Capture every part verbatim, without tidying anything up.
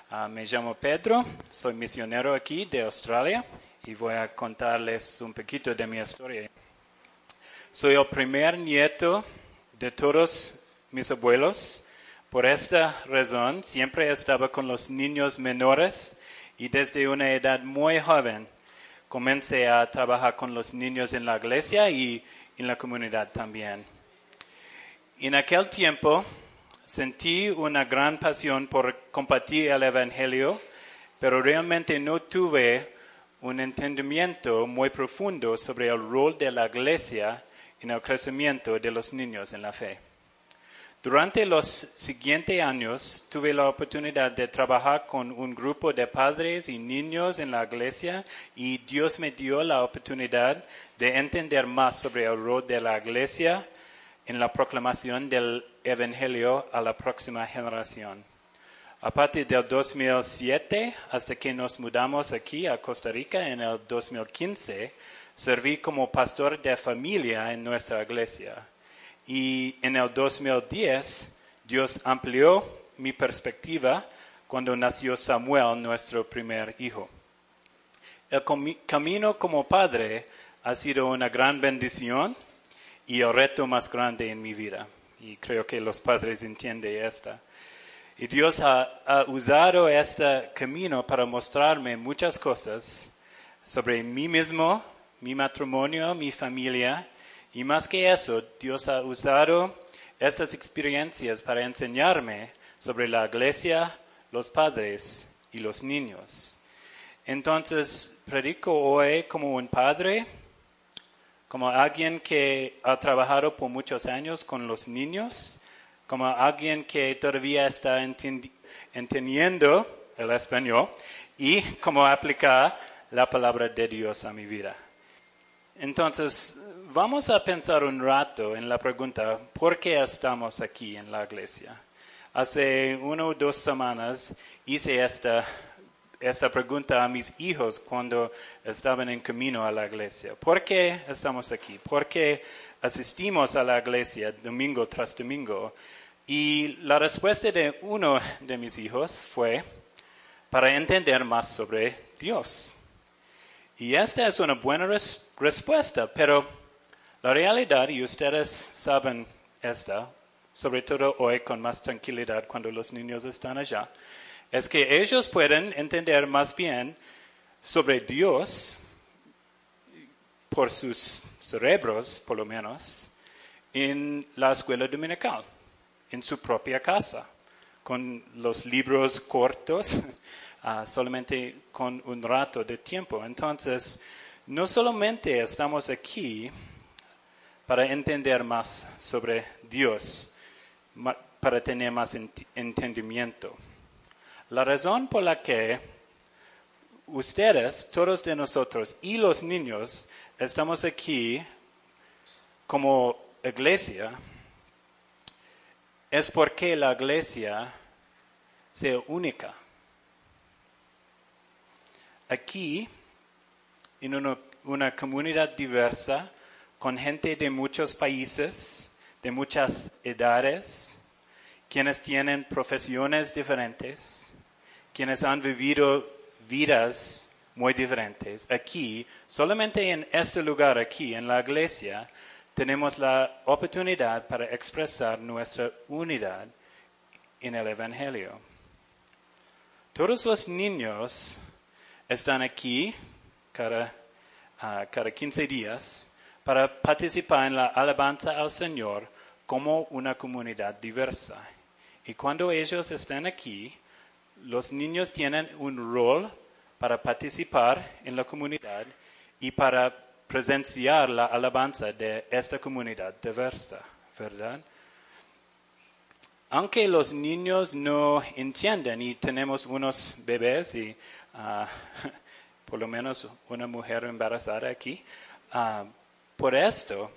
Uh, me llamo Pedro, soy misionero aquí de Australia y voy a contarles un poquito de mi historia. Soy el primer nieto de todos mis abuelos. Por esta razón, siempre estaba con los niños menores y desde una edad muy joven comencé a trabajar con los niños en la iglesia y en la comunidad también. En aquel tiempo sentí una gran pasión por compartir el Evangelio, pero realmente no tuve un entendimiento muy profundo sobre el rol de la iglesia en el crecimiento de los niños en la fe. Durante los siguientes años tuve la oportunidad de trabajar con un grupo de padres y niños en la iglesia y Dios me dio la oportunidad de entender más sobre el rol de la iglesia en la proclamación del Evangelio a la próxima generación. A partir del dos mil siete, hasta que nos mudamos aquí a Costa Rica en el dos mil quince, serví como pastor de familia en nuestra iglesia. Y en el dos mil diez, Dios amplió mi perspectiva cuando nació Samuel, nuestro primer hijo. El com- camino como padre ha sido una gran bendición y el reto más grande en mi vida. Y creo que los padres entienden esta. Y Dios ha, ha usado este camino para mostrarme muchas cosas sobre mí mismo, mi matrimonio, mi familia. Y más que eso, Dios ha usado estas experiencias para enseñarme sobre la iglesia, los padres y los niños. Entonces, predico hoy como un padre, como alguien que ha trabajado por muchos años con los niños, como alguien que todavía está entendi- entendiendo el español y cómo aplicar la palabra de Dios a mi vida. Entonces, vamos a pensar un rato en la pregunta, ¿por qué estamos aquí en la iglesia? Hace una o dos semanas hice esta esta pregunta a mis hijos cuando estaban en camino a la iglesia. ¿Por qué estamos aquí? ¿Por qué asistimos a la iglesia domingo tras domingo? Y la respuesta de uno de mis hijos fue para entender más sobre Dios. Y esta es una buena res- respuesta, pero la realidad, y ustedes saben esta, sobre todo hoy con más tranquilidad cuando los niños están allá, es que ellos pueden entender más bien sobre Dios por sus cerebros, por lo menos, en la escuela dominical, en su propia casa, con los libros cortos, uh, solamente con un rato de tiempo. Entonces, no solamente estamos aquí para entender más sobre Dios, ma- para tener más ent- entendimiento. La razón por la que ustedes, todos de nosotros y los niños, estamos aquí como iglesia, es porque la iglesia sea única. Aquí, en una, una comunidad diversa, con gente de muchos países, de muchas edades, quienes tienen profesiones diferentes, quienes han vivido vidas muy diferentes. Aquí, solamente en este lugar aquí, en la iglesia, tenemos la oportunidad para expresar nuestra unidad en el Evangelio. Todos los niños están aquí cada, uh, cada quince días para participar en la alabanza al Señor como una comunidad diversa. Y cuando ellos están aquí, los niños tienen un rol para participar en la comunidad y para presenciar la alabanza de esta comunidad diversa, ¿verdad? Aunque los niños no entienden y tenemos unos bebés y uh, por lo menos una mujer embarazada aquí, uh, por esto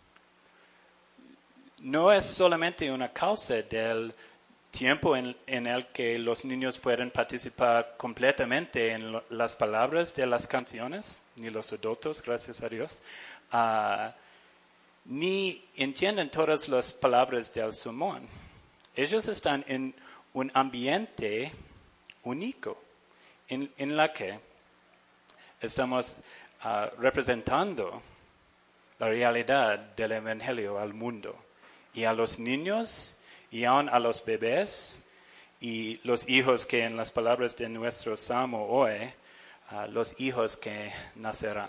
no es solamente una causa del tiempo en, en el que los niños pueden participar completamente en lo, las palabras de las canciones, ni los adultos, gracias a Dios, uh, ni entienden todas las palabras del sermón. Ellos están en un ambiente único en, en la que estamos uh, representando la realidad del Evangelio al mundo y a los niños y aún a los bebés y los hijos que en las palabras de nuestro salmo hoy, uh, los hijos que nacerán.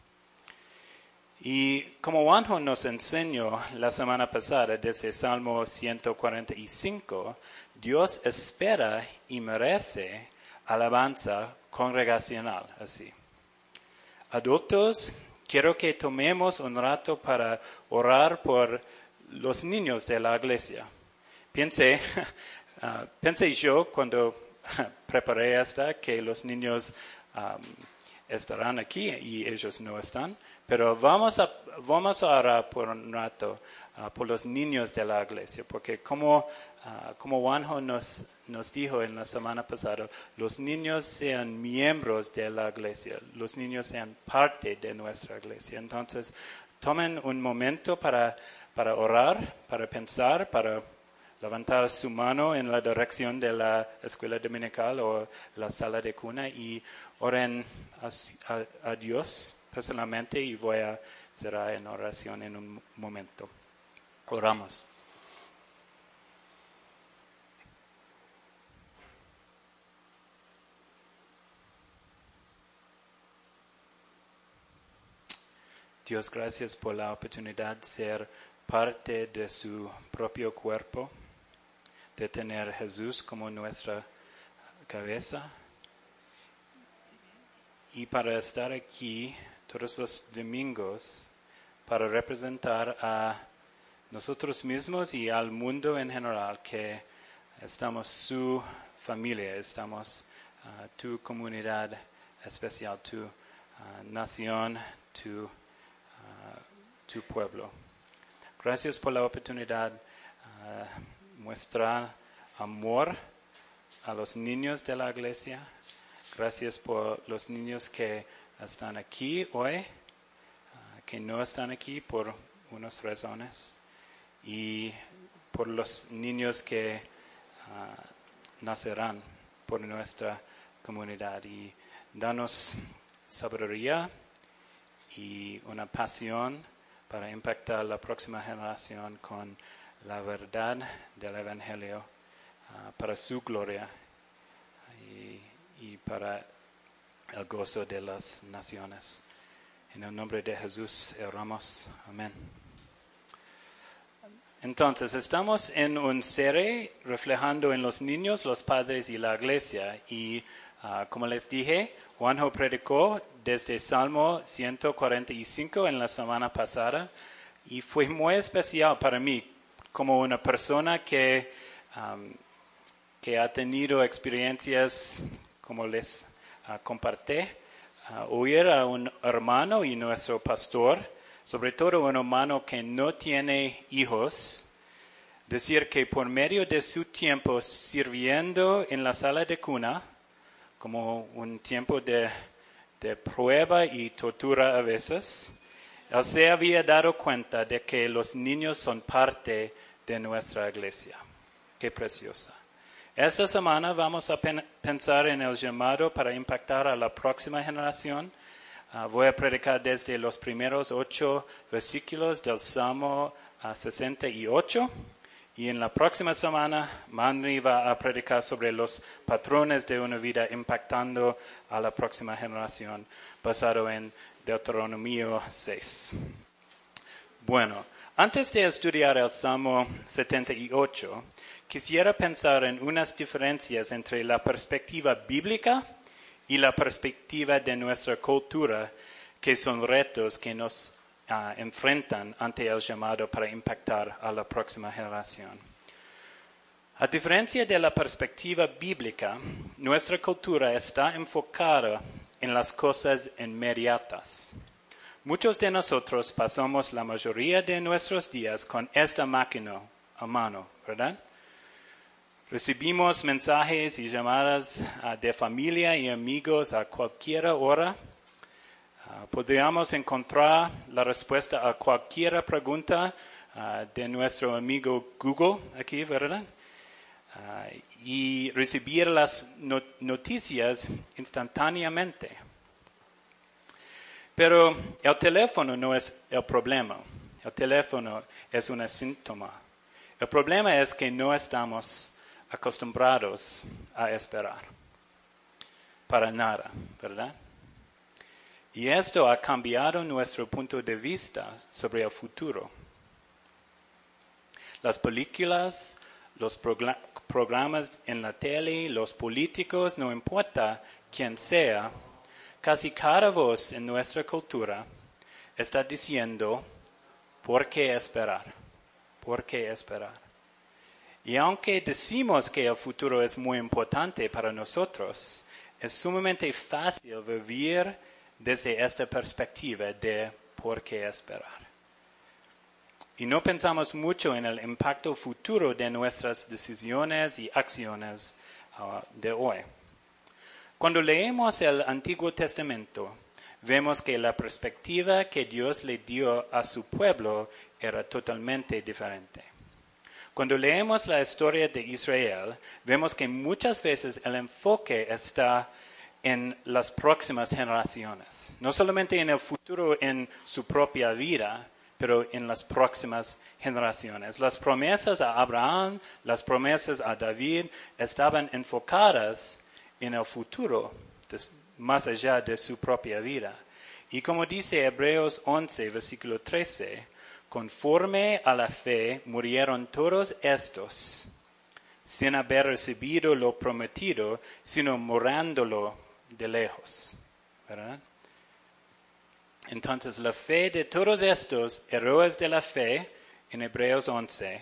Y como Juanjo nos enseñó la semana pasada desde Salmo ciento cuarenta y cinco, Dios espera y merece alabanza congregacional, así. Adultos, quiero que tomemos un rato para orar por los niños de la iglesia. Pensé, uh, pensé yo cuando preparé esta que los niños um, estarán aquí y ellos no están. Pero vamos a, vamos a orar por un rato uh, por los niños de la iglesia, porque como, uh, como Juanjo nos, nos dijo en la semana pasada, los niños sean miembros de la iglesia, los niños sean parte de nuestra iglesia. Entonces, tomen un momento para, para orar, para pensar, para levantar su mano en la dirección de la escuela dominical o la sala de cuna y oren a, a, a Dios personalmente y voy a cerrar en oración en un momento. Oramos. Dios, gracias por la oportunidad de ser parte de su propio cuerpo, de tener Jesús como nuestra cabeza y para estar aquí todos los domingos para representar a nosotros mismos y al mundo en general que estamos su familia, estamos uh, tu comunidad especial, tu uh, nación, tu, uh, tu pueblo. Gracias por la oportunidad de uh, mostrar amor a los niños de la iglesia. Gracias por los niños que están aquí hoy, uh, que no están aquí por unas razones, y por los niños que uh, nacerán por nuestra comunidad. Y danos sabiduría y una pasión para impactar la próxima generación con la verdad del Evangelio uh, para su gloria y, y para el gozo de las naciones. En el nombre de Jesús oramos. Amén. Entonces, estamos en un serie reflejando en los niños, los padres y la iglesia. Y uh, como les dije, Juanjo predicó desde Salmo ciento cuarenta y cinco en la semana pasada. Y fue muy especial para mí, como una persona que, um, que ha tenido experiencias, como les uh, compartí, uh, oír a un hermano y nuestro pastor, sobre todo un hermano que no tiene hijos, decir que por medio de su tiempo sirviendo en la sala de cuna, como un tiempo de, de prueba y tortura a veces, él se había dado cuenta de que los niños son parte de nuestra iglesia. Qué preciosa. Esta semana vamos a pen- pensar en el llamado para impactar a la próxima generación. Uh, voy a predicar desde los primeros ocho versículos del Salmo uh, sesenta y ocho. Y en la próxima semana, Manri va a predicar sobre los patrones de una vida impactando a la próxima generación, basado en Deuteronomio seis. Bueno, antes de estudiar el Salmo setenta y ocho, quisiera pensar en unas diferencias entre la perspectiva bíblica y la perspectiva de nuestra cultura, que son retos que nos uh, enfrentan ante el llamado para impactar a la próxima generación. A diferencia de la perspectiva bíblica, nuestra cultura está enfocada en las cosas inmediatas. Muchos de nosotros pasamos la mayoría de nuestros días con esta máquina a mano, ¿verdad? Recibimos mensajes y llamadas uh, de familia y amigos a cualquier hora. Uh, podríamos encontrar la respuesta a cualquier pregunta uh, de nuestro amigo Google aquí, ¿verdad? Uh, y recibir las no- noticias instantáneamente. Pero el teléfono no es el problema. El teléfono es un síntoma. El problema es que no estamos acostumbrados a esperar. Para nada, ¿verdad? Y esto ha cambiado nuestro punto de vista sobre el futuro. Las películas, los progr- programas en la tele, los políticos, no importa quién sea, casi cada voz en nuestra cultura está diciendo, ¿por qué esperar? ¿Por qué esperar? Y aunque decimos que el futuro es muy importante para nosotros, es sumamente fácil vivir desde esta perspectiva de por qué esperar. Y no pensamos mucho en el impacto futuro de nuestras decisiones y acciones uh, de hoy. Cuando leemos el Antiguo Testamento, vemos que la perspectiva que Dios le dio a su pueblo era totalmente diferente. Cuando leemos la historia de Israel, vemos que muchas veces el enfoque está en las próximas generaciones. No solamente en el futuro en su propia vida, pero en las próximas generaciones. Las promesas a Abraham, las promesas a David estaban enfocadas en el futuro, más allá de su propia vida. Y como dice Hebreos once, versículo trece, conforme a la fe murieron todos estos, sin haber recibido lo prometido, sino morándolo de lejos. ¿Verdad? Entonces, la fe de todos estos héroes de la fe, en Hebreos once,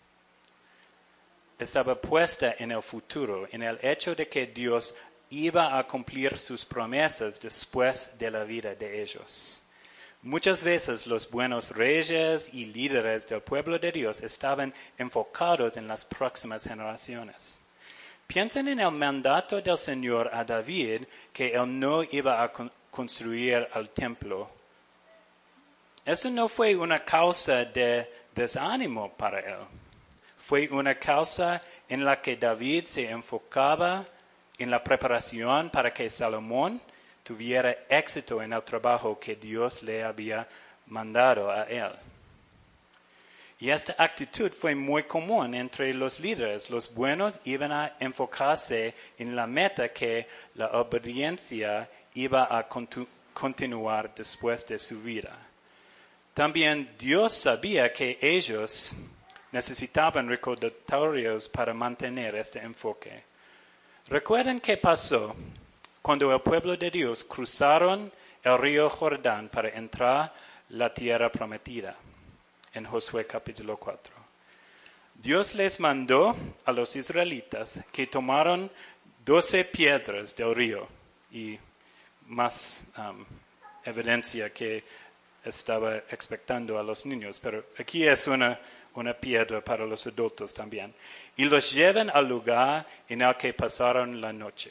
estaba puesta en el futuro, en el hecho de que Dios iba a cumplir sus promesas después de la vida de ellos. Muchas veces los buenos reyes y líderes del pueblo de Dios estaban enfocados en las próximas generaciones. Piensen en el mandato del Señor a David, que él no iba a con- construir el templo. Esto no fue una causa de desánimo para él. Fue una causa en la que David se enfocaba en la preparación para que Salomón tuviera éxito en el trabajo que Dios le había mandado a él. Y esta actitud fue muy común entre los líderes. Los buenos iban a enfocarse en la meta que la obediencia iba a contu- continuar después de su vida. También Dios sabía que ellos necesitaban recordatorios para mantener este enfoque. ¿Recuerdan qué pasó cuando el pueblo de Dios cruzaron el río Jordán para entrar a la tierra prometida? En Josué capítulo cuatro. Dios les mandó a los israelitas que tomaron doce piedras del río y más um, evidencia que estaba expectando a los niños, pero aquí es una, una piedra para los adultos también. Y los llevan al lugar en el que pasaron la noche.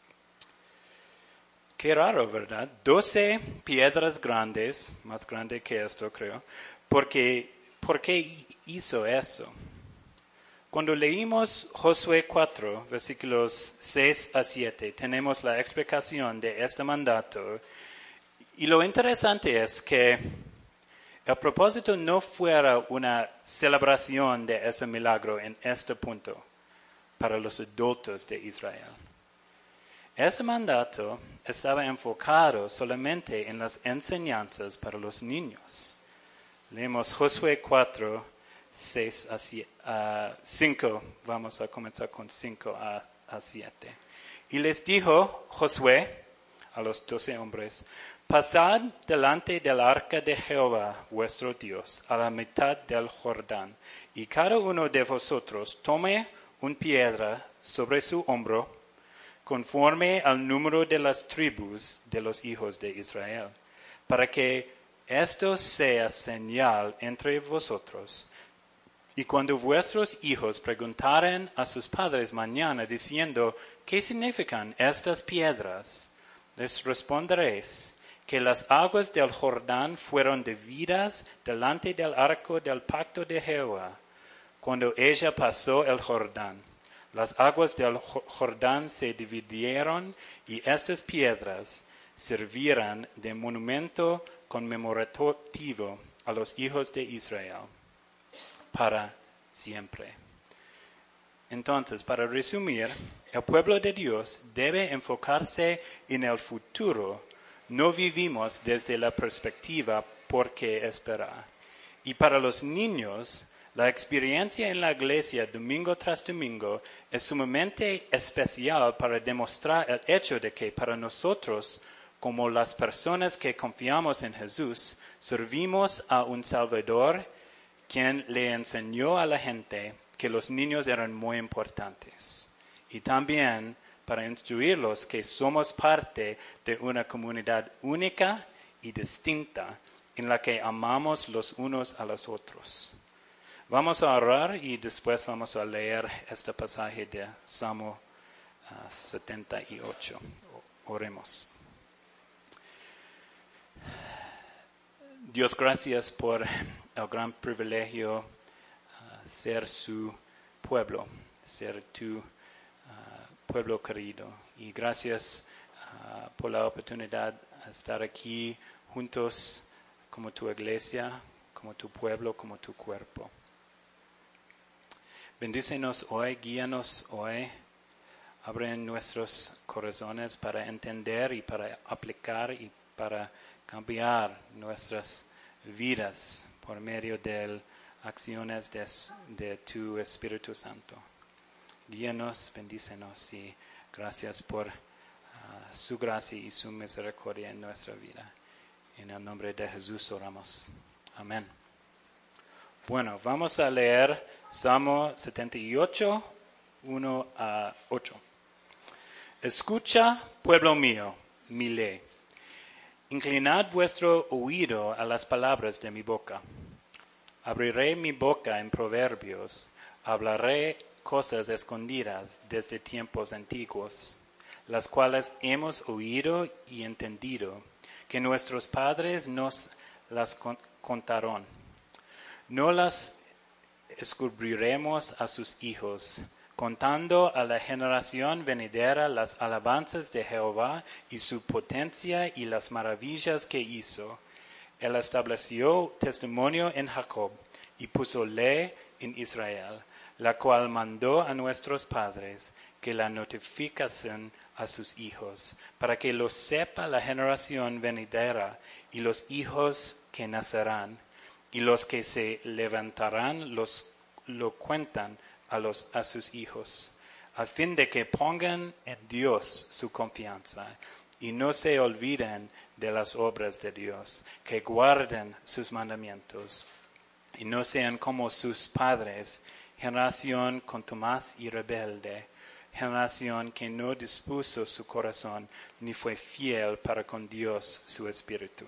Qué raro, ¿verdad? Doce piedras grandes, más grande que esto creo, porque, ¿por qué hizo eso? Cuando leímos Josué cuatro, versículos seis a siete, tenemos la explicación de este mandato. Y lo interesante es que el propósito no fuera una celebración de ese milagro en este punto para los adultos de Israel. Este mandato estaba enfocado solamente en las enseñanzas para los niños. Leemos Josué cuatro, seis a cinco. Vamos a comenzar con cinco a siete. Y les dijo Josué a los doce hombres: pasad delante del arca de Jehová vuestro Dios a la mitad del Jordán, y cada uno de vosotros tome una piedra sobre su hombro, conforme al número de las tribus de los hijos de Israel, para que esto sea señal entre vosotros. Y cuando vuestros hijos preguntaren a sus padres mañana diciendo, ¿qué significan estas piedras? Les responderéis que las aguas del Jordán fueron divididas delante del arco del pacto de Jehová, cuando ella pasó el Jordán. Las aguas del Jordán se dividieron y estas piedras servirán de monumento conmemorativo a los hijos de Israel para siempre. Entonces, para resumir, el pueblo de Dios debe enfocarse en el futuro. No vivimos desde la perspectiva por qué esperar. Y para los niños, la experiencia en la iglesia domingo tras domingo es sumamente especial para demostrar el hecho de que para nosotros, como las personas que confiamos en Jesús, servimos a un Salvador quien le enseñó a la gente que los niños eran muy importantes. Y también para instruirlos que somos parte de una comunidad única y distinta en la que amamos los unos a los otros. Vamos a orar y después vamos a leer este pasaje de Salmo uh, setenta y ocho. Oremos. Dios, gracias por el gran privilegio uh, ser su pueblo, ser tu uh, pueblo querido. Y gracias uh, por la oportunidad de estar aquí juntos como tu iglesia, como tu pueblo, como tu cuerpo. Bendícenos hoy, guíanos hoy, abre nuestros corazones para entender y para aplicar y para cambiar nuestras vidas por medio de acciones de, de tu Espíritu Santo. Guíanos, bendícenos y gracias por uh, su gracia y su misericordia en nuestra vida. En el nombre de Jesús oramos. Amén. Bueno, vamos a leer Salmo setenta y ocho, uno a ocho. Escucha, pueblo mío, mi ley. Inclinad vuestro oído a las palabras de mi boca. Abriré mi boca en proverbios, hablaré cosas escondidas desde tiempos antiguos, las cuales hemos oído y entendido, que nuestros padres nos las contaron. No las descubriremos a sus hijos, contando a la generación venidera las alabanzas de Jehová y su potencia y las maravillas que hizo. Él estableció testimonio en Jacob y puso ley en Israel, la cual mandó a nuestros padres que la notificasen a sus hijos, para que lo sepa la generación venidera y los hijos que nacerán, y los que se levantarán los lo cuentan a los a sus hijos, a fin de que pongan en Dios su confianza y no se olviden de las obras de Dios, que guarden sus mandamientos y no sean como sus padres, generación contumaz y rebelde, generación que no dispuso su corazón ni fue fiel para con Dios su espíritu.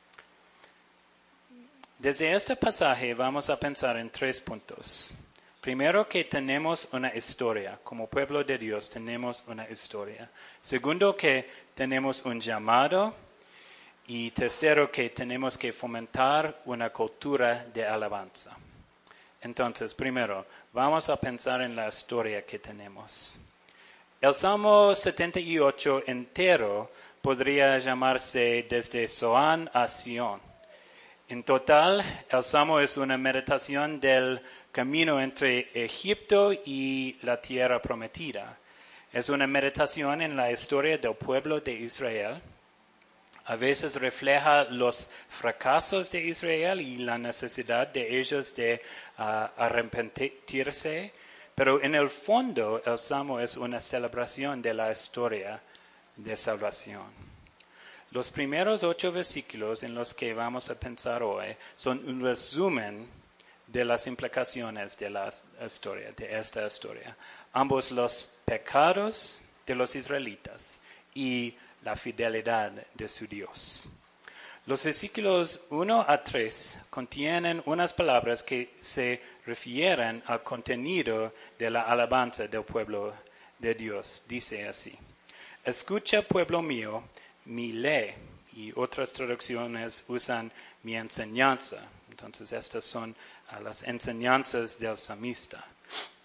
Desde este pasaje vamos a pensar en tres puntos. Primero, que tenemos una historia. Como pueblo de Dios tenemos una historia. Segundo, que tenemos un llamado. Y tercero, que tenemos que fomentar una cultura de alabanza. Entonces, primero, vamos a pensar en la historia que tenemos. El Salmo setenta y ocho entero podría llamarse desde Zoán a Sión. En total, el Salmo es una meditación del camino entre Egipto y la tierra prometida. Es una meditación en la historia del pueblo de Israel. A veces refleja los fracasos de Israel y la necesidad de ellos de uh, arrepentirse. Pero en el fondo, el Salmo es una celebración de la historia de salvación. Los primeros ocho versículos en los que vamos a pensar hoy son un resumen de las implicaciones de la historia, de esta historia. Ambos los pecados de los israelitas y la fidelidad de su Dios. Los versículos uno a tres contienen unas palabras que se refieren al contenido de la alabanza del pueblo de Dios. Dice así: escucha, pueblo mío, mi ley, y otras traducciones usan mi enseñanza. Entonces estas son uh, las enseñanzas del salmista.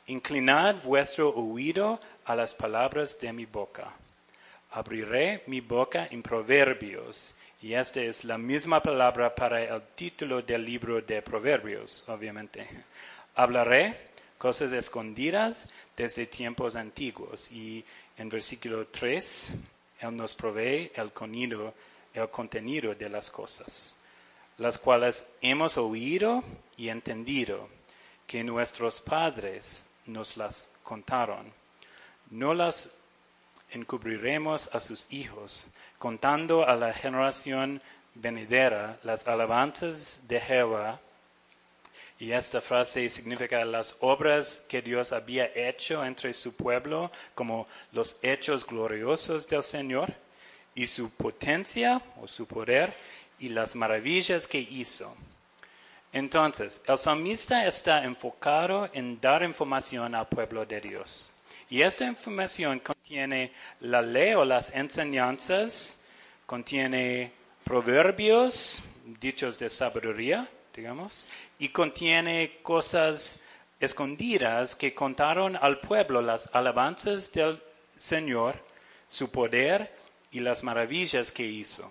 Inclinad vuestro oído a las palabras de mi boca. Abriré mi boca en proverbios. Y esta es la misma palabra para el título del libro de Proverbios, obviamente. Hablaré cosas escondidas desde tiempos antiguos. Y en versículo tres, Él nos provee el contenido, el contenido de las cosas, las cuales hemos oído y entendido, que nuestros padres nos las contaron. No las encubriremos a sus hijos, contando a la generación venidera las alabanzas de Jehová. Y esta frase significa las obras que Dios había hecho entre su pueblo, como los hechos gloriosos del Señor, y su potencia o su poder, y las maravillas que hizo. Entonces, el salmista está enfocado en dar información al pueblo de Dios. Y esta información contiene la ley o las enseñanzas, contiene proverbios, dichos de sabiduría, digamos, y contiene cosas escondidas que contaron al pueblo las alabanzas del Señor, su poder y las maravillas que hizo.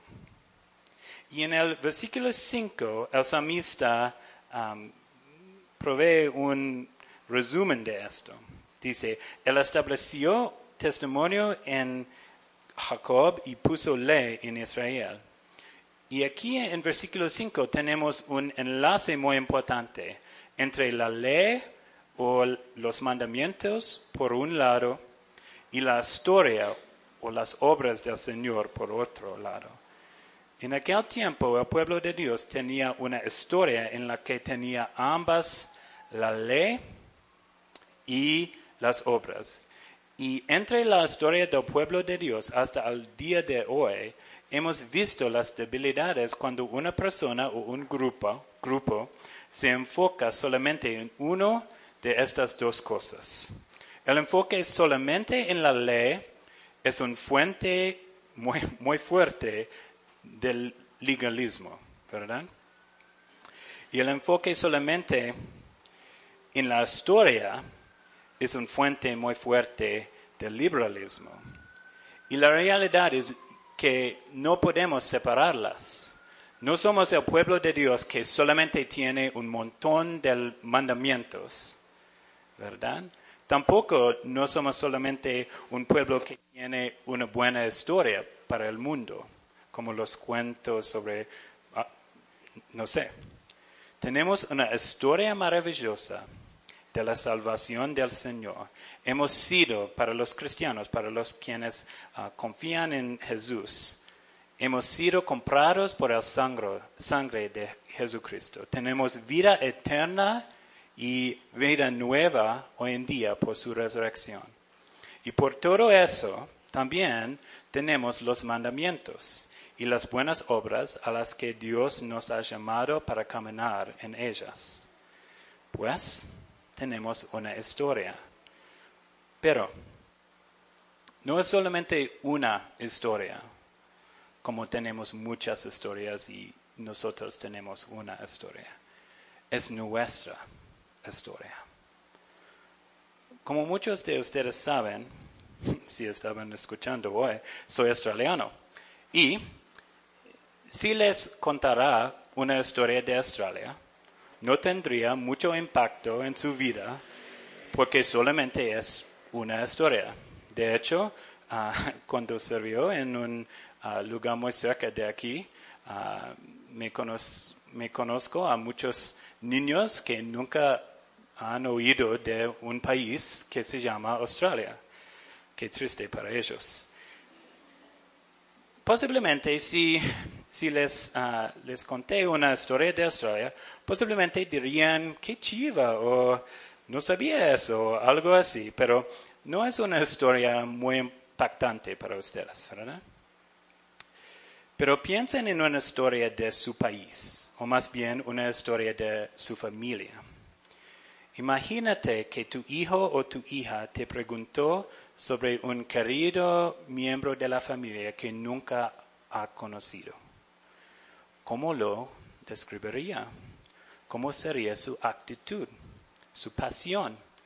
Y en el versículo cinco, el salmista um, provee un resumen de esto. Dice, Él estableció testimonio en Jacob y puso ley en Israel. Y aquí en versículo cinco tenemos un enlace muy importante entre la ley o los mandamientos por un lado y la historia o las obras del Señor por otro lado. En aquel tiempo el pueblo de Dios tenía una historia en la que tenía ambas, la ley y las obras. Y entre la historia del pueblo de Dios hasta el día de hoy, hemos visto las debilidades cuando una persona o un grupo, grupo se enfoca solamente en uno de estas dos cosas. El enfoque solamente en la ley es una fuente muy, muy fuerte del legalismo, ¿verdad? Y el enfoque solamente en la historia es una fuente muy fuerte del liberalismo. Y la realidad es que no podemos separarlas. No somos el pueblo de Dios que solamente tiene un montón de mandamientos, ¿verdad? Tampoco no somos solamente un pueblo que tiene una buena historia para el mundo, como los cuentos sobre, ah, no sé. Tenemos una historia maravillosa de la salvación del Señor. Hemos sido, para los cristianos, para los quienes uh, confían en Jesús, hemos sido comprados por el sangre, sangre de Jesucristo. Tenemos vida eterna y vida nueva hoy en día por su resurrección. Y por todo eso, también tenemos los mandamientos y las buenas obras a las que Dios nos ha llamado para caminar en ellas. Pues, tenemos una historia. Pero, no es solamente una historia, como tenemos muchas historias y nosotros tenemos una historia. Es nuestra historia. Como muchos de ustedes saben, si estaban escuchando hoy, soy australiano. Y si les contara una historia de Australia, no tendría mucho impacto en su vida porque solamente es una historia. De hecho, uh, cuando sirvió en un uh, lugar muy cerca de aquí, uh, me, cono- me conozco a muchos niños que nunca han oído de un país que se llama Australia. Qué triste para ellos. Posiblemente si, si les, uh, les conté una historia de Australia, posiblemente dirían, qué chiva, o no sabía eso, o algo así, pero no es una historia muy impactante para ustedes, ¿verdad? Pero piensen en una historia de su país, o más bien una historia de su familia. Imagínate que tu hijo o tu hija te preguntó sobre un querido miembro de la familia que nunca ha conocido. ¿Cómo lo describiría? ¿Cómo sería su actitud, su pasión,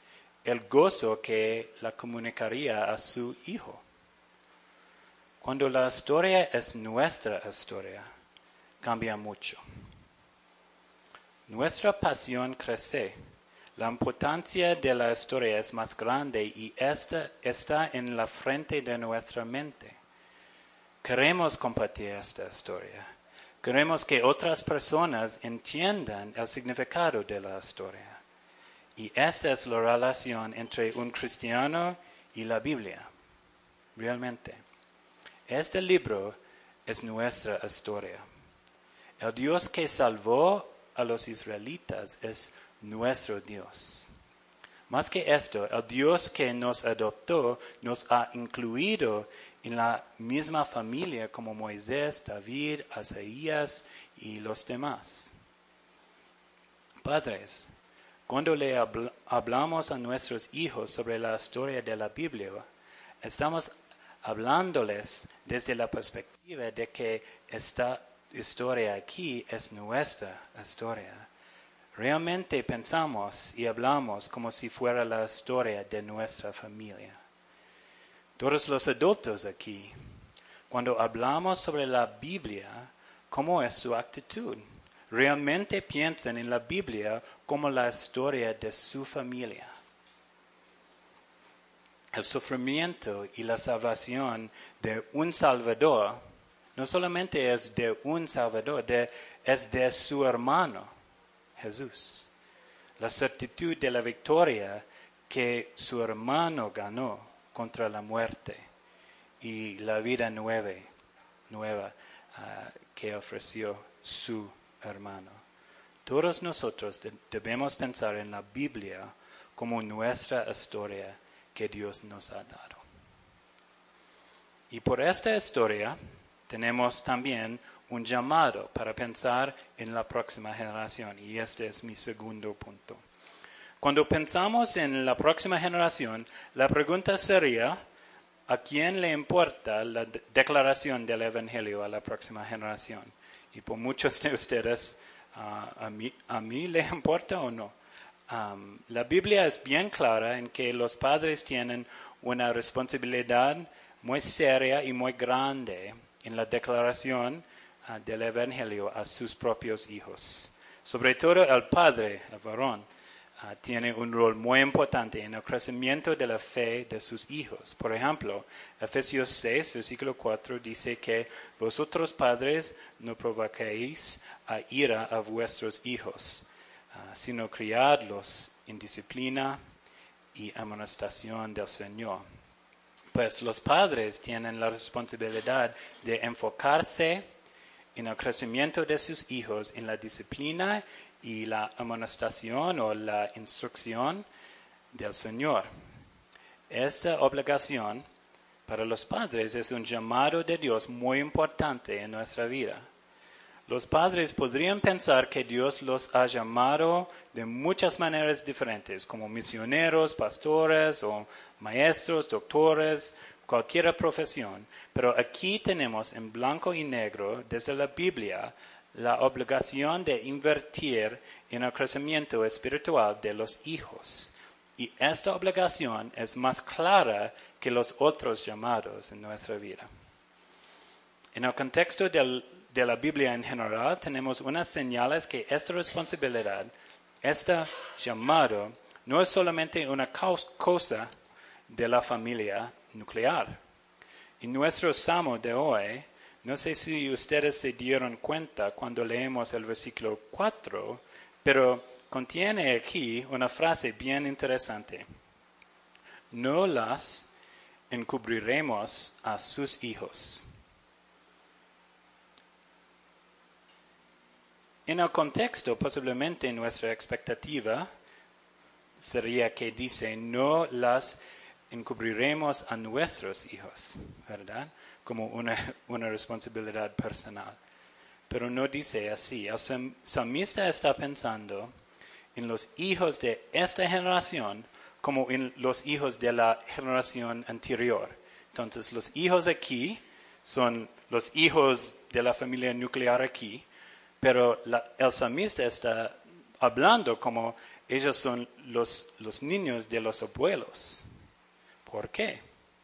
el gozo que la comunicaría a su hijo. Cuando la historia es nuestra historia, cambia mucho. Nuestra pasión crece. La importancia de la historia es más grande y esta está en la frente de nuestra mente. Queremos compartir esta historia. Queremos que otras personas entiendan el significado de la historia. Y esta es la relación entre un cristiano y la Biblia. Realmente. Este libro es nuestra historia. El Dios que salvó a los israelitas es nuestro Dios. Más que esto, el Dios que nos adoptó nos ha incluido en la misma familia como Moisés, David, Isaías y los demás. Padres, cuando le habl- hablamos a nuestros hijos sobre la historia de la Biblia, estamos hablándoles desde la perspectiva de que esta historia aquí es nuestra historia. Realmente pensamos y hablamos como si fuera la historia de nuestra familia. Todos los adultos aquí, cuando hablamos sobre la Biblia, ¿cómo es su actitud? Realmente piensan en la Biblia como la historia de su familia. El sufrimiento y la salvación de un Salvador no solamente es de un Salvador, de, es de su hermano, Jesús. La certitud de la victoria que su hermano ganó contra la muerte y la vida nueva, nueva uh, que ofreció su hermano. Todos nosotros de, debemos pensar en la Biblia como nuestra historia que Dios nos ha dado. Y por esta historia tenemos también un llamado para pensar en la próxima generación, y este es mi segundo punto. Cuando pensamos en la próxima generación, la pregunta sería, ¿a quién le importa la de- declaración del Evangelio a la próxima generación? Y por muchos de ustedes, uh, a, mí, ¿a mí le importa o no? Um, la Biblia es bien clara en que los padres tienen una responsabilidad muy seria y muy grande en la declaración uh, del Evangelio a sus propios hijos. Sobre todo el padre, el varón, uh, tiene un rol muy importante en el crecimiento de la fe de sus hijos. Por ejemplo, Efesios seis, versículo cuatro, dice que vosotros padres no provoquéis a ira a vuestros hijos, Uh, sino criadlos en disciplina y amonestación del Señor. Pues los padres tienen la responsabilidad de enfocarse en el crecimiento de sus hijos en la disciplina y la amonestación o la instrucción del Señor. Esta obligación para los padres es un llamado de Dios muy importante en nuestra vida. Los padres podrían pensar que Dios los ha llamado de muchas maneras diferentes, como misioneros, pastores o maestros, doctores, cualquier profesión. Pero aquí tenemos en blanco y negro, desde la Biblia, la obligación de invertir en el crecimiento espiritual de los hijos. Y esta obligación es más clara que los otros llamados en nuestra vida. En el contexto del de la Biblia en general, tenemos unas señales que esta responsabilidad, este llamado, no es solamente una cosa de la familia nuclear. En nuestro salmo de hoy, no sé si ustedes se dieron cuenta cuando leemos el versículo cuatro, pero contiene aquí una frase bien interesante. No las encubriremos a sus hijos. En el contexto, posiblemente nuestra expectativa sería que dice, no las encubriremos a nuestros hijos, ¿verdad? Como una, una responsabilidad personal. Pero no dice así. El salmista está pensando en los hijos de esta generación como en los hijos de la generación anterior. Entonces, los hijos aquí son los hijos de la familia nuclear aquí, pero la, el salmista está hablando como ellos son los, los niños de los abuelos. ¿Por qué?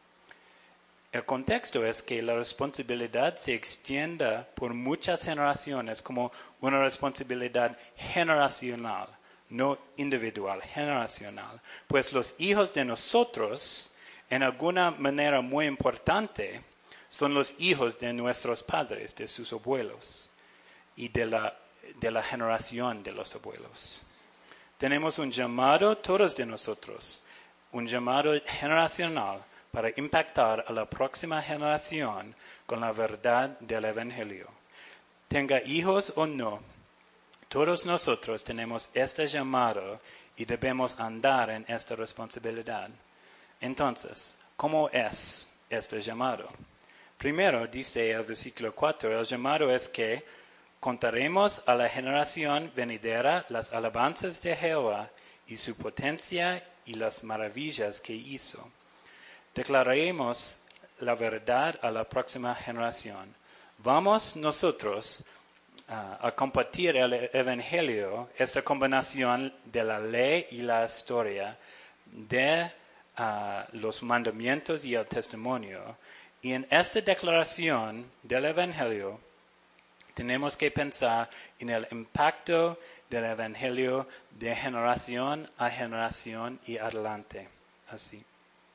El contexto es que la responsabilidad se extienda por muchas generaciones como una responsabilidad generacional, no individual, generacional. Pues los hijos de nosotros, en alguna manera muy importante, son los hijos de nuestros padres, de sus abuelos y de la, de la generación de los abuelos. Tenemos un llamado, todos de nosotros, un llamado generacional para impactar a la próxima generación con la verdad del Evangelio. Tenga hijos o no, todos nosotros tenemos este llamado y debemos andar en esta responsabilidad. Entonces, ¿cómo es este llamado? Primero, dice el versículo cuatro, el llamado es que contaremos a la generación venidera las alabanzas de Jehová y su potencia y las maravillas que hizo. Declararemos la verdad a la próxima generación. Vamos nosotros uh, a compartir el Evangelio, esta combinación de la ley y la historia, de uh, los mandamientos y el testimonio. Y en esta declaración del Evangelio, tenemos que pensar en el impacto del Evangelio de generación a generación y adelante. Así.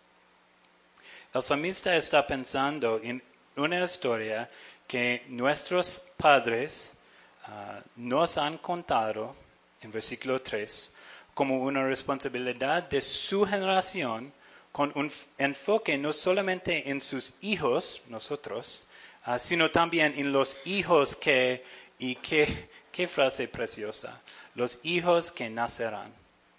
El salmista está pensando en una historia que nuestros padres uh, nos han contado, en versículo tres, como una responsabilidad de su generación, con un enfoque no solamente en sus hijos, nosotros, uh, sino también en los hijos que, y qué, qué frase preciosa, los hijos que nacerán.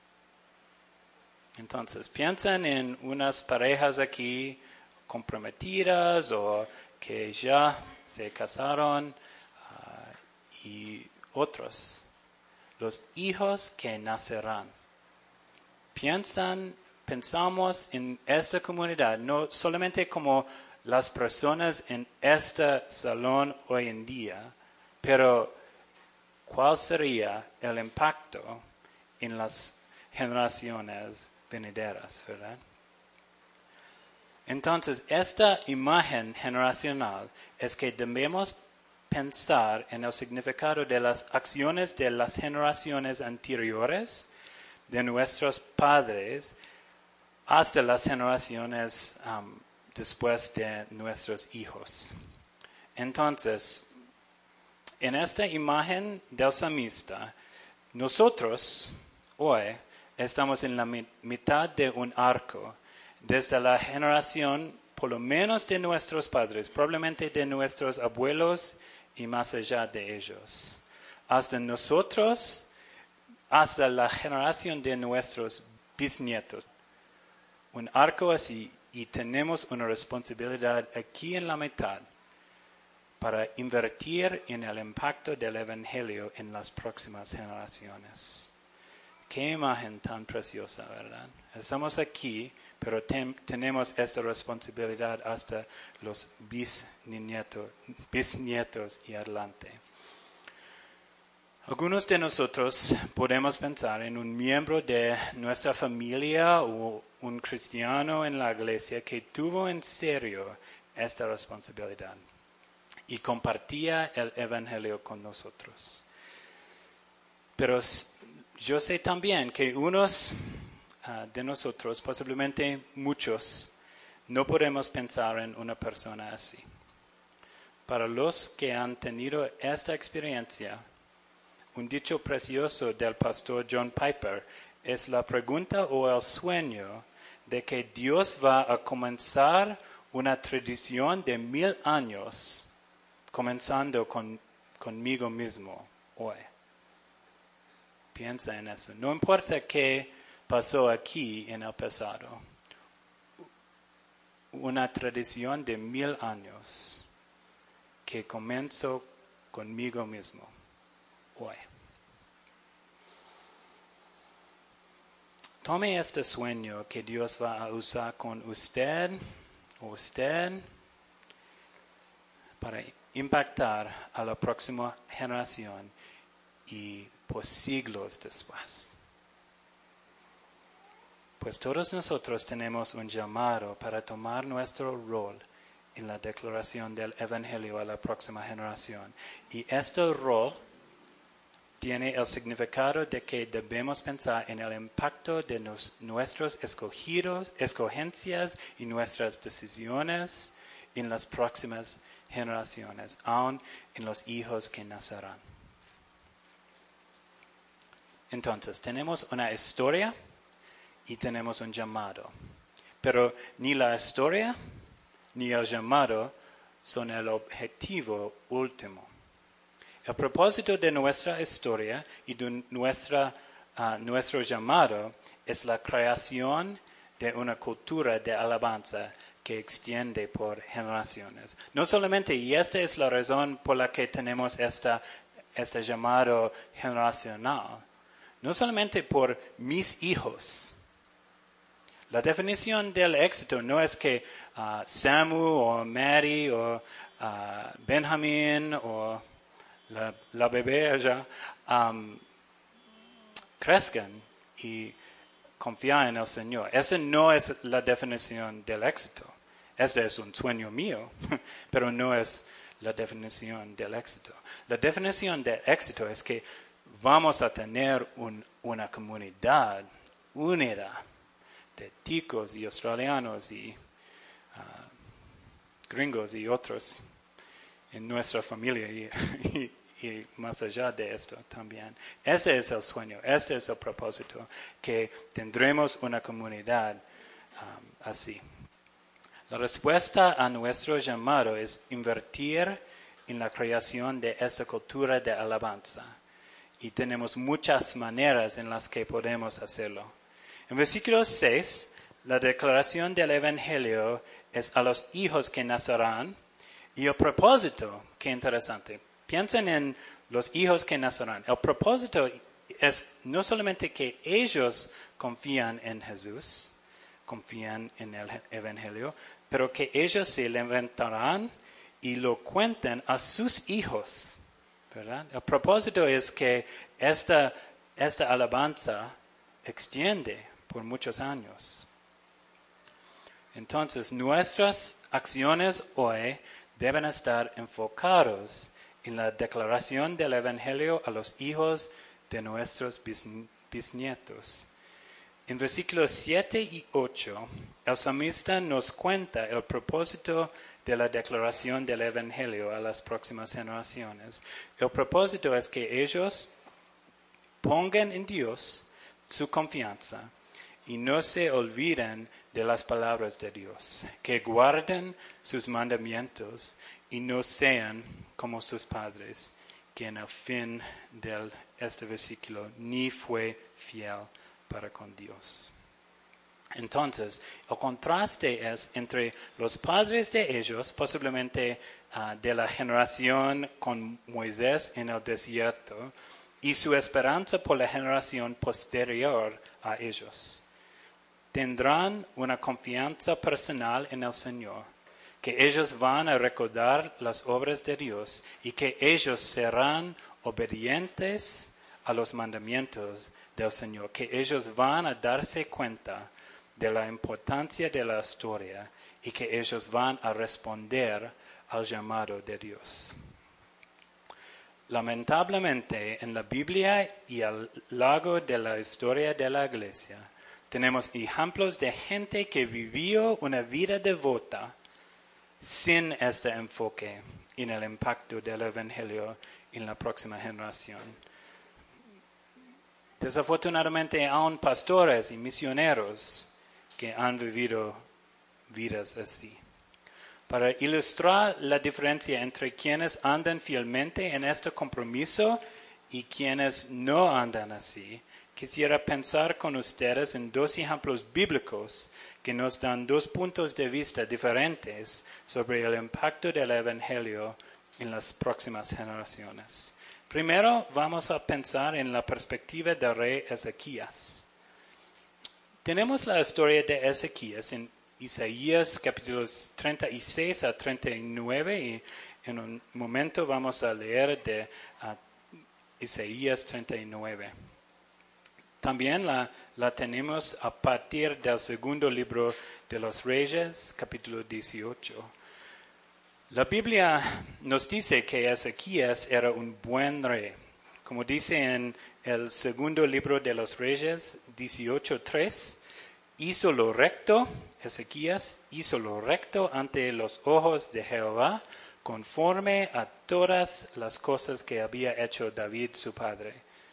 Entonces, piensan en unas parejas aquí comprometidas o que ya se casaron uh, y otros. Los hijos que nacerán. Piensan, pensamos en esta comunidad no solamente como las personas en este salón hoy en día, pero ¿cuál sería el impacto en las generaciones venideras, verdad? Entonces, esta imagen generacional es que debemos pensar en el significado de las acciones de las generaciones anteriores, de nuestros padres, hasta las generaciones um, después de nuestros hijos. Entonces, en esta imagen del salmista, nosotros hoy estamos en la mitad de un arco, desde la generación, por lo menos de nuestros padres, probablemente de nuestros abuelos y más allá de ellos, hasta nosotros, hasta la generación de nuestros bisnietos. Un arco así, y tenemos una responsabilidad aquí en la mitad para invertir en el impacto del Evangelio en las próximas generaciones. Qué imagen tan preciosa, ¿verdad? Estamos aquí, pero ten, tenemos esta responsabilidad hasta los bisnietos, bisnietos y adelante. Algunos de nosotros podemos pensar en un miembro de nuestra familia o un cristiano en la iglesia que tuvo en serio esta responsabilidad y compartía el Evangelio con nosotros. Pero yo sé también que unos uh, de nosotros, posiblemente muchos, no podemos pensar en una persona así. Para los que han tenido esta experiencia, un dicho precioso del pastor John Piper es la pregunta o el sueño de que Dios va a comenzar una tradición de mil años, comenzando con, conmigo mismo hoy. Piensa en eso. No importa qué pasó aquí en el pasado. Una tradición de mil años que comenzó conmigo mismo hoy. Tome este sueño que Dios va a usar con usted o usted para impactar a la próxima generación y por siglos después. Pues todos nosotros tenemos un llamado para tomar nuestro rol en la declaración del Evangelio a la próxima generación. Y este rol tiene el significado de que debemos pensar en el impacto de nos, nuestros escogidos, escogencias y nuestras decisiones en las próximas generaciones, aun en los hijos que nacerán. Entonces, tenemos una historia y tenemos un llamado. Pero ni la historia ni el llamado son el objetivo último. El propósito de nuestra historia y de nuestra, uh, nuestro llamado es la creación de una cultura de alabanza que extiende por generaciones. No solamente, y esta es la razón por la que tenemos esta, este llamado generacional, no solamente por mis hijos. La definición del éxito no es que uh, Samu o Mary o uh, Benjamín o la, la bebé allá um, crezcan y confían en el Señor. Esa no es la definición del éxito. Este es un sueño mío, pero no es la definición del éxito. La definición del éxito es que vamos a tener un, una comunidad unida de ticos y australianos y uh, gringos y otros en nuestra familia y, y, y más allá de esto también. Este es el sueño, este es el propósito, que tendremos una comunidad um, así. La respuesta a nuestro llamado es invertir en la creación de esta cultura de alabanza. Y tenemos muchas maneras en las que podemos hacerlo. En versículo seis, la declaración del Evangelio es a los hijos que nacerán. Y el propósito, qué interesante. Piensen en los hijos que nacerán. El propósito es no solamente que ellos confían en Jesús, confían en el Evangelio, pero que ellos se levantarán y lo cuenten a sus hijos. ¿Verdad? El propósito es que esta, esta alabanza extiende por muchos años. Entonces, nuestras acciones hoy deben estar enfocadas en la declaración del Evangelio a los hijos de nuestros bisnietos. En versículos siete y ocho, el salmista nos cuenta el propósito de la declaración del Evangelio a las próximas generaciones. El propósito es que ellos pongan en Dios su confianza y no se olviden de las palabras de Dios, que guarden sus mandamientos y no sean como sus padres, que en el fin de este versículo ni fue fiel para con Dios. Entonces, el contraste es entre los padres de ellos, posiblemente uh, de la generación con Moisés en el desierto, y su esperanza por la generación posterior a ellos. Tendrán una confianza personal en el Señor, que ellos van a recordar las obras de Dios y que ellos serán obedientes a los mandamientos del Señor, que ellos van a darse cuenta de la importancia de la historia y que ellos van a responder al llamado de Dios. Lamentablemente, en la Biblia y a lo largo de la historia de la Iglesia, tenemos ejemplos de gente que vivió una vida devota sin este enfoque en el impacto del Evangelio en la próxima generación. Desafortunadamente, aún pastores y misioneros que han vivido vidas así. Para ilustrar la diferencia entre quienes andan fielmente en este compromiso y quienes no andan así, quisiera pensar con ustedes en dos ejemplos bíblicos que nos dan dos puntos de vista diferentes sobre el impacto del Evangelio en las próximas generaciones. Primero, vamos a pensar en la perspectiva del rey Ezequías. Tenemos la historia de Ezequías en Isaías capítulos treinta y seis a treinta y nueve y en un momento vamos a leer de uh, Isaías treinta y nueve. También la, la tenemos a partir del segundo libro de los Reyes, capítulo dieciocho. La Biblia nos dice que Ezequías era un buen rey. Como dice en el segundo libro de los Reyes, dieciocho tres, hizo lo recto, Ezequías hizo lo recto ante los ojos de Jehová, conforme a todas las cosas que había hecho David su padre.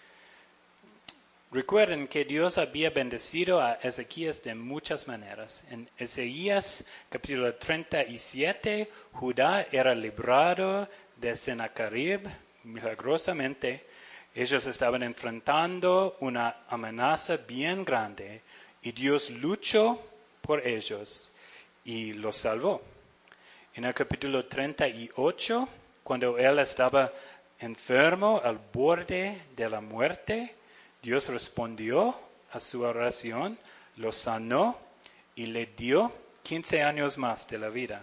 Recuerden que Dios había bendecido a Ezequías de muchas maneras. En Ezequías capítulo treinta y siete, Judá era librado de Sennacherib milagrosamente. Ellos estaban enfrentando una amenaza bien grande y Dios luchó por ellos y los salvó. En el capítulo treinta y ocho, cuando él estaba enfermo al borde de la muerte, Dios respondió a su oración, lo sanó y le dio quince años más de la vida.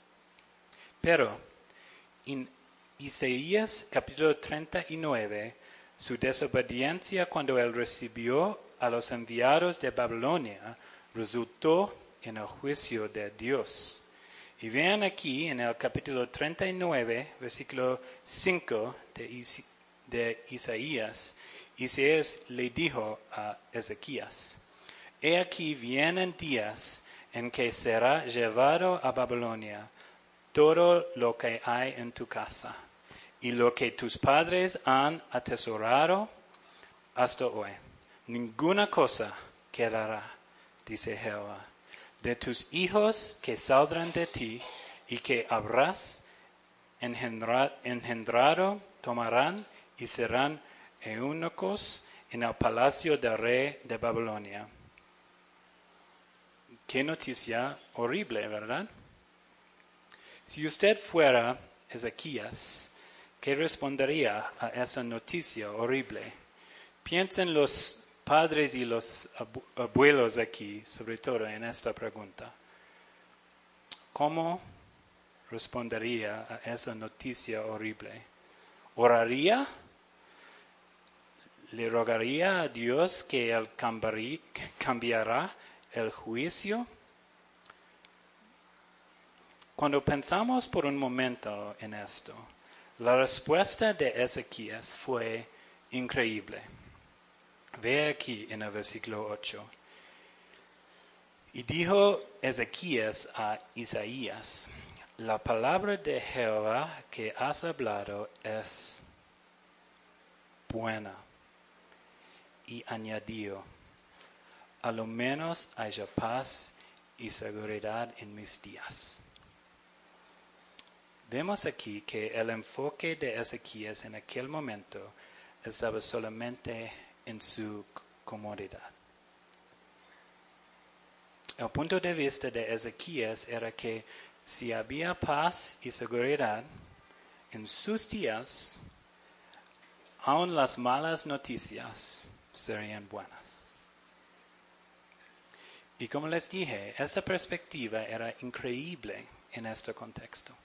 Pero en Isaías capítulo treinta y nueve, su desobediencia cuando él recibió a los enviados de Babilonia resultó en el juicio de Dios. Y vean aquí en el capítulo treinta y nueve, versículo cinco de, Is- de Isaías, Isaías le dijo a Ezequías, he aquí vienen días en que será llevado a Babilonia todo lo que hay en tu casa y lo que tus padres han atesorado hasta hoy. Ninguna cosa quedará, dice Jehová. De tus hijos que saldrán de ti y que habrás engendra- engendrado, tomarán y serán eunucos en el palacio del rey de Babilonia. Qué noticia horrible, ¿verdad? Si usted fuera Ezequías, ¿qué respondería a esa noticia horrible? Piensen los padres y los abuelos aquí, sobre todo en esta pregunta. ¿Cómo respondería a esa noticia horrible? ¿Oraría? ¿Le rogaría a Dios que Él cambiará el juicio? Cuando pensamos por un momento en esto, la respuesta de Ezequías fue increíble. Ve aquí en el versículo ocho. Y dijo Ezequías a Isaías, la palabra de Jehová que has hablado es buena. Y añadió, a lo menos haya paz y seguridad en mis días. Vemos aquí que el enfoque de Ezequías en aquel momento estaba solamente en su comodidad. El punto de vista de Ezequías era que si había paz y seguridad en sus días, aun las malas noticias serían buenas. Y como les dije, esta perspectiva era increíble en este contexto.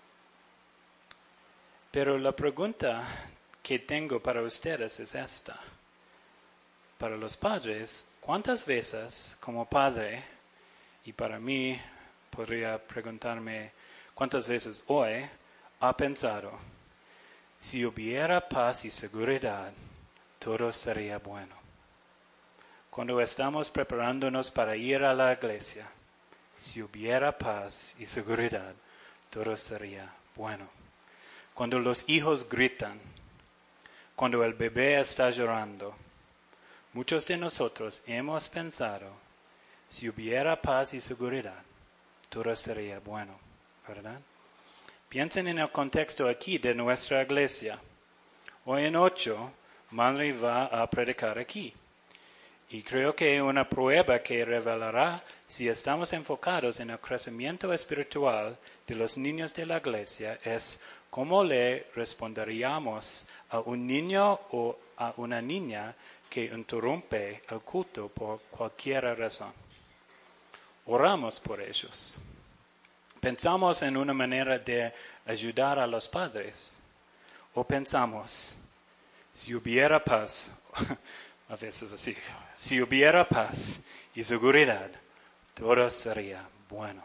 Pero la pregunta que tengo para ustedes es esta. Para los padres, ¿cuántas veces como padre, y para mí podría preguntarme cuántas veces hoy, ha pensado, si hubiera paz y seguridad, todo sería bueno? Cuando estamos preparándonos para ir a la iglesia, si hubiera paz y seguridad, todo sería bueno. Cuando los hijos gritan, cuando el bebé está llorando, muchos de nosotros hemos pensado, si hubiera paz y seguridad, todo sería bueno, ¿verdad? Piensen en el contexto aquí de nuestra iglesia. Hoy en ocho, Manri va a predicar aquí. Y creo que una prueba que revelará si estamos enfocados en el crecimiento espiritual de los niños de la iglesia es cómo le responderíamos a un niño o a una niña que interrumpe el culto por cualquier razón. Oramos por ellos. Pensamos en una manera de ayudar a los padres. O pensamos, si hubiera paz, a veces así. Si hubiera paz y seguridad, todo sería bueno.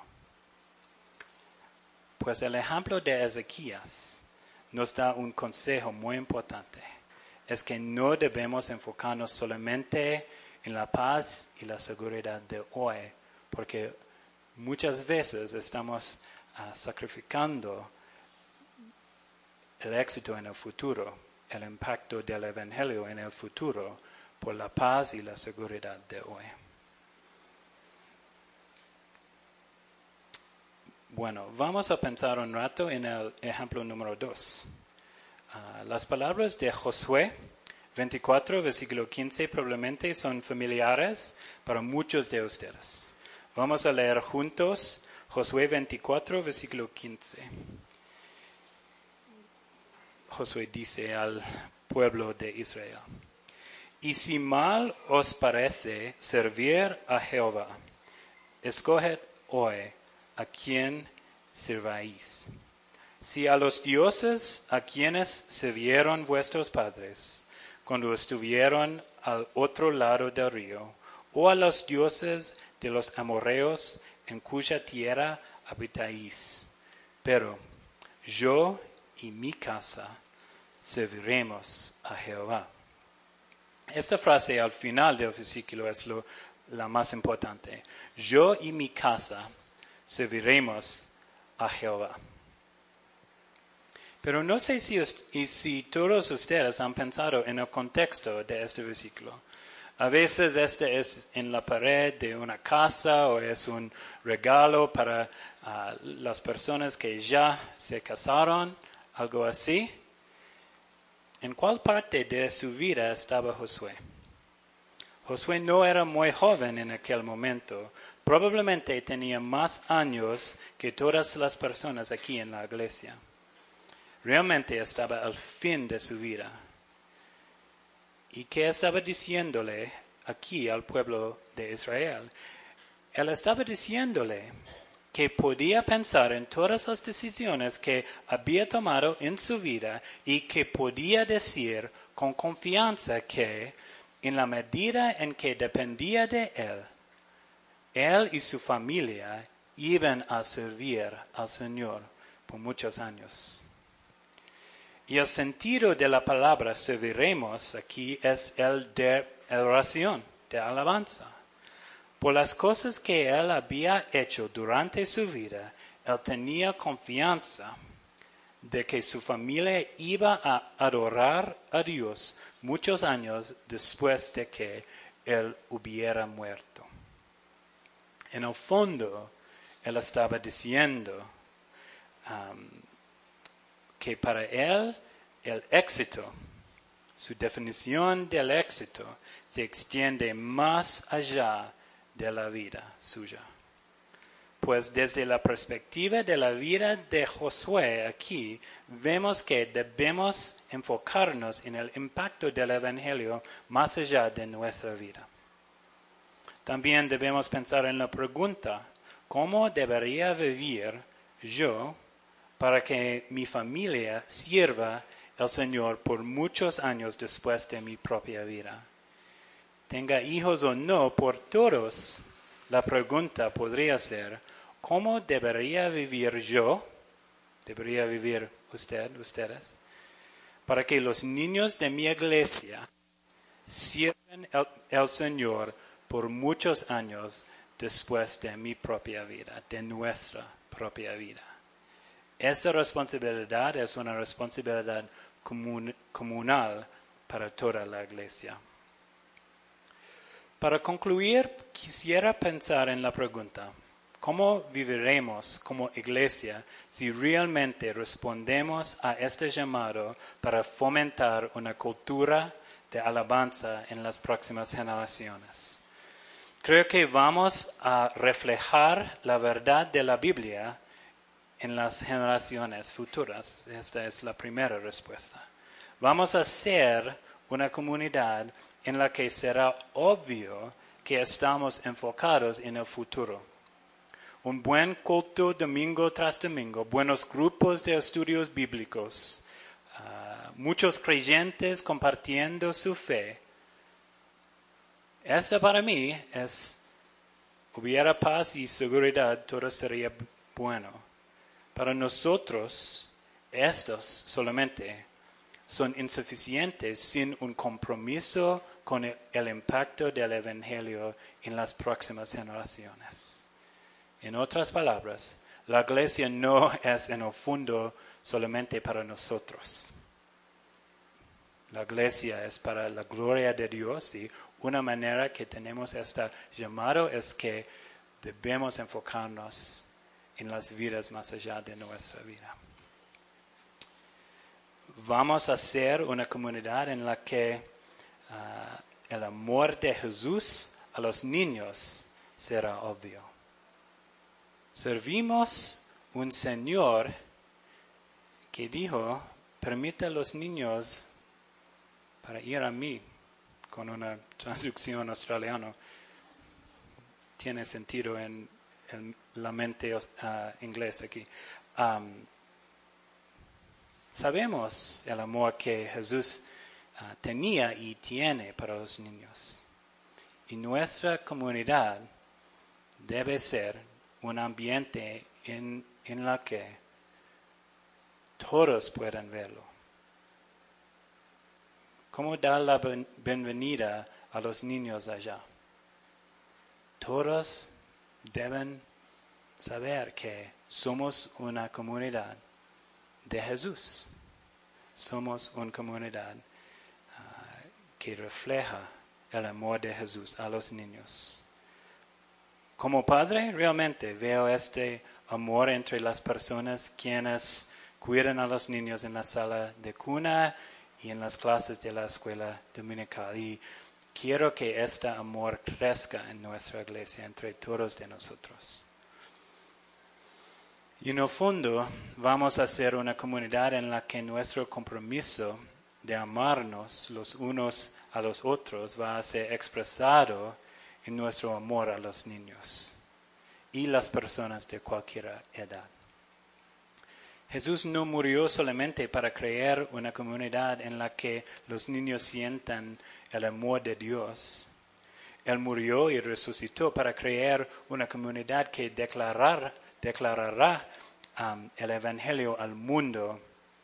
Pues el ejemplo de Ezequías nos da un consejo muy importante. Es que no debemos enfocarnos solamente en la paz y la seguridad de hoy, porque muchas veces estamos uh, sacrificando el éxito en el futuro, el impacto del Evangelio en el futuro, por la paz y la seguridad de hoy. Bueno, vamos a pensar un rato en el ejemplo número dos. Uh, las palabras de Josué veinticuatro, versículo quince, probablemente son familiares para muchos de ustedes. Vamos a leer juntos Josué veinticuatro, versículo quince. Josué dice al pueblo de Israel: y si mal os parece servir a Jehová, escoged hoy a quién sirváis. Si a los dioses a quienes sirvieron vuestros padres, cuando estuvieron al otro lado del río, o a los dioses de los amorreos en cuya tierra habitáis. Pero yo y mi casa serviremos a Jehová. Esta frase al final del versículo es lo, la más importante. Yo y mi casa serviremos a Jehová. Pero no sé si, si todos ustedes han pensado en el contexto de este versículo. A veces este es en la pared de una casa o es un regalo para uh, las personas que ya se casaron, algo así. ¿En cuál parte de su vida estaba Josué? Josué no era muy joven en aquel momento. Probablemente tenía más años que todas las personas aquí en la iglesia. Realmente estaba al fin de su vida. ¿Y qué estaba diciéndole aquí al pueblo de Israel? Él estaba diciéndole que podía pensar en todas las decisiones que había tomado en su vida y que podía decir con confianza que en la medida en que dependía de él, él y su familia iban a servir al Señor por muchos años. Y el sentido de la palabra serviremos aquí es el de oración, de alabanza. Por las cosas que él había hecho durante su vida, él tenía confianza de que su familia iba a adorar a Dios muchos años después de que él hubiera muerto. En el fondo, él estaba diciendo um, que para él el éxito, su definición del éxito, se extiende más allá de la vida suya. Pues desde la perspectiva de la vida de Josué aquí, vemos que debemos enfocarnos en el impacto del Evangelio más allá de nuestra vida. También debemos pensar en la pregunta, ¿cómo debería vivir yo para que mi familia sirva al Señor por muchos años después de mi propia vida? Tenga hijos o no, por todos, la pregunta podría ser, ¿cómo debería vivir yo? ¿Debería vivir usted, ustedes? Para que los niños de mi iglesia sirvan al, al Señor por muchos años después de mi propia vida, de nuestra propia vida. Esta responsabilidad es una responsabilidad comun, comunal para toda la iglesia. Para concluir, quisiera pensar en la pregunta, ¿cómo viviremos como iglesia si realmente respondemos a este llamado para fomentar una cultura de alabanza en las próximas generaciones? Creo que vamos a reflejar la verdad de la Biblia en las generaciones futuras. Esta es la primera respuesta. Vamos a ser una comunidad en la que será obvio que estamos enfocados en el futuro. Un buen culto domingo tras domingo, buenos grupos de estudios bíblicos, uh, muchos creyentes compartiendo su fe, Esta para mí es, hubiera paz y seguridad, todo sería bueno. Para nosotros, estos solamente son insuficientes sin un compromiso con el, el impacto del Evangelio en las próximas generaciones. En otras palabras, la iglesia no es en el fondo solamente para nosotros. La iglesia es para la gloria de Dios y una manera que tenemos este llamado es que debemos enfocarnos en las vidas más allá de nuestra vida. Vamos a ser una comunidad en la que uh, el amor de Jesús a los niños será obvio. Servimos un Señor que dijo, permita a los niños para ir a mí, con una traducción australiana. Tiene sentido en, en la mente uh, inglesa aquí. Um, sabemos el amor que Jesús uh, tenía y tiene para los niños. Y nuestra comunidad debe ser un ambiente en, en la que todos puedan verlo. ¿Cómo dar la bienvenida a los niños allá? Todos deben saber que somos una comunidad de Jesús. Somos una comunidad uh, que refleja el amor de Jesús a los niños. Como padre, realmente veo este amor entre las personas quienes cuidan a los niños en la sala de cuna y en las clases de la escuela dominical. Y quiero que este amor crezca en nuestra iglesia, entre todos de nosotros. Y en el fondo, vamos a ser una comunidad en la que nuestro compromiso de amarnos los unos a los otros va a ser expresado en nuestro amor a los niños y las personas de cualquier edad. Jesús no murió solamente para crear una comunidad en la que los niños sientan el amor de Dios. Él murió y resucitó para crear una comunidad que declarar, declarará um, el Evangelio al mundo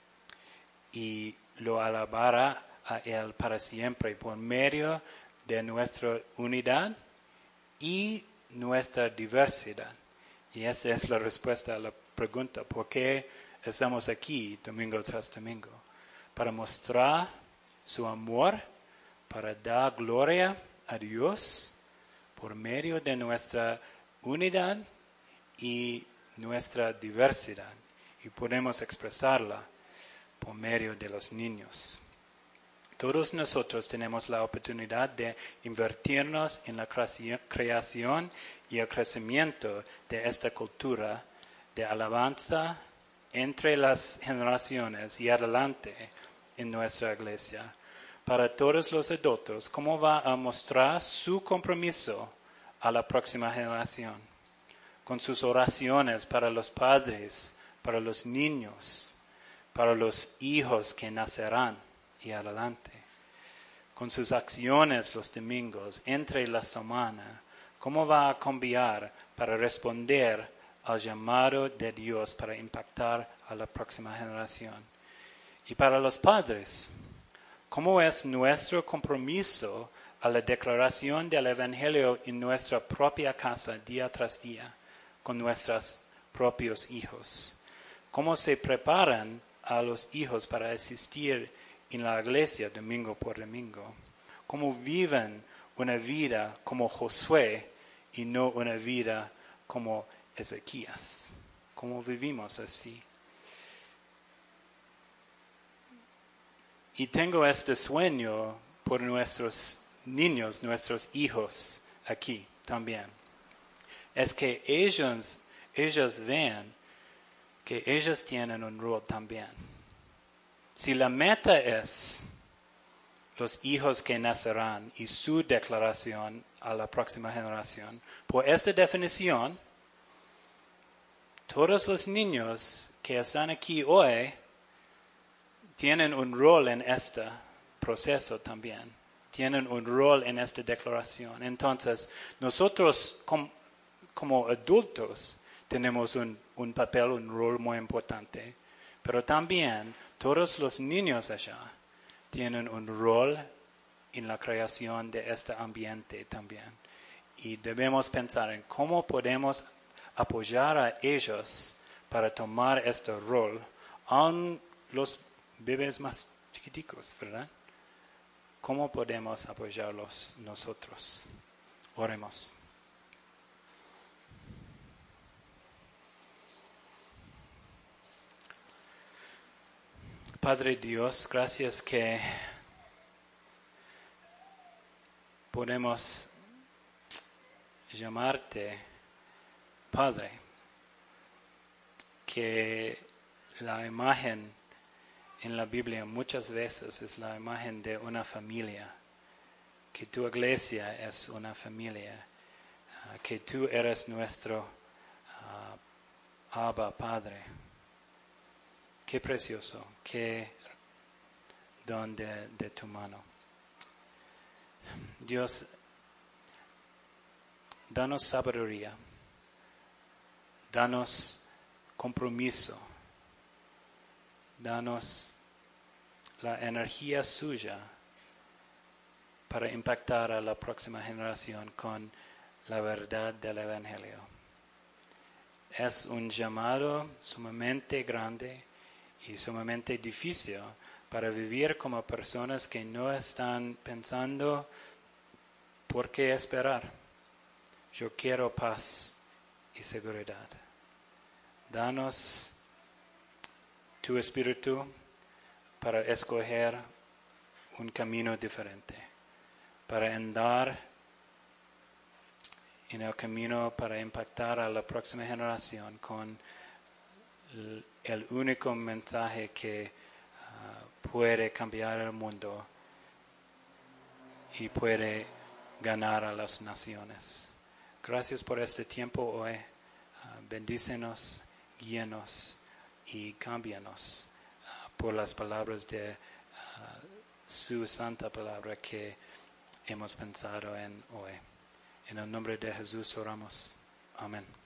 y lo alabará a Él para siempre por medio de nuestra unidad y nuestra diversidad. Y esa es la respuesta a la pregunta, ¿por qué estamos aquí domingo tras domingo? Para mostrar su amor, para dar gloria a Dios por medio de nuestra unidad y nuestra diversidad. Y podemos expresarla por medio de los niños. Todos nosotros tenemos la oportunidad de invertirnos en la creación y el crecimiento de esta cultura de alabanza entre las generaciones y adelante en nuestra iglesia. Para todos los adultos, ¿cómo va a mostrar su compromiso a la próxima generación? Con sus oraciones para los padres, para los niños, para los hijos que nacerán y adelante. Con sus acciones los domingos, entre la semana, ¿cómo va a cambiar para responder al llamado de Dios para impactar a la próxima generación? Y para los padres, ¿cómo es nuestro compromiso a la declaración del Evangelio en nuestra propia casa día tras día, con nuestros propios hijos? ¿Cómo se preparan a los hijos para asistir en la iglesia domingo por domingo? ¿Cómo viven una vida como Josué y no una vida como Ezequías? ¿Cómo vivimos así? Y tengo este sueño por nuestros niños, nuestros hijos aquí también. Es que ellos, ellos vean que ellos tienen un rol también. Si la meta es los hijos que nacerán y su declaración a la próxima generación, por esta definición, todos los niños que están aquí hoy tienen un rol en este proceso también. tienen un rol en esta declaración. Entonces, nosotros como, como adultos tenemos un, un papel, un rol muy importante, pero también todos los niños allá tienen un rol en la creación de este ambiente también. Y debemos pensar en cómo podemos apoyar a ellos para tomar este rol, aun los bebés más chiquiticos, ¿verdad? ¿Cómo podemos apoyarlos nosotros? Oremos. Padre Dios, gracias que podemos llamarte Padre, que la imagen en la Biblia muchas veces es la imagen de una familia, que tu iglesia es una familia, uh, que tú eres nuestro uh, Abba Padre. Qué precioso, qué don de, de tu mano. Dios, danos sabiduría, danos compromiso, danos la energía suya para impactar a la próxima generación con la verdad del Evangelio. Es un llamado sumamente grande y sumamente difícil para vivir como personas que no están pensando por qué esperar. Yo quiero paz y seguridad. Danos tu espíritu para escoger un camino diferente, para andar en el camino para impactar a la próxima generación con el único mensaje que uh, puede cambiar el mundo y puede ganar a las naciones. Gracias por este tiempo hoy. Uh, bendícenos, guíanos y cámbianos uh, por las palabras de uh, su santa palabra que hemos pensado en hoy. En el nombre de Jesús oramos. Amén.